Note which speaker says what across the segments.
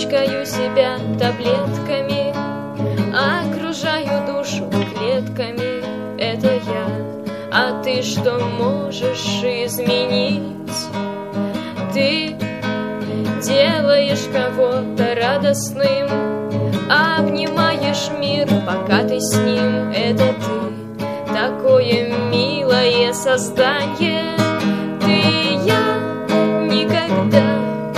Speaker 1: Пичкаю себя таблетками, окружаю душу клетками. Это я, а ты что можешь изменить? Ты делаешь кого-то радостным, обнимаешь мир, пока ты с ним. Это ты, такое милое создание. Ты и я никогда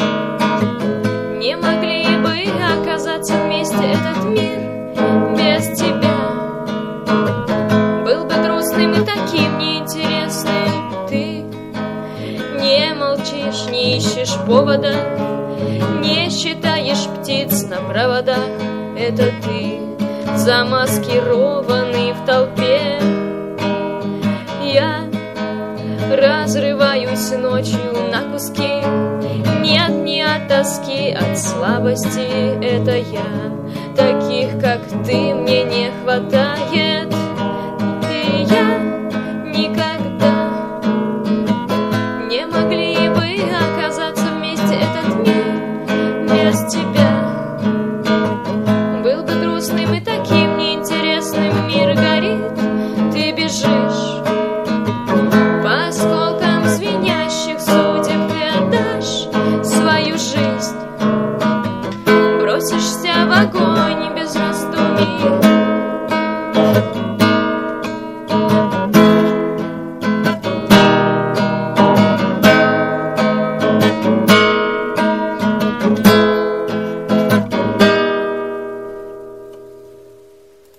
Speaker 1: не могли бы оказаться вместе. Этот мир без тебя был бы грустным и таким неинтересным. Ты не молчишь, не ищешь повода, не считаешь птиц на проводах. Это ты, замаскированный в толпе. Я разрываюсь ночью на куски. Нет, не от тоски, от слабости. Это я, таких, как ты, мне не хватает. Ты и я никогда не могли бы оказаться вместе. Этот мир без тебя был бы грустным и таким неинтересным. Мир горит, ты бежишь по осколкам звенящих судеб. Ты отдашь свою жизнь, бросишься в огонь без раздумий.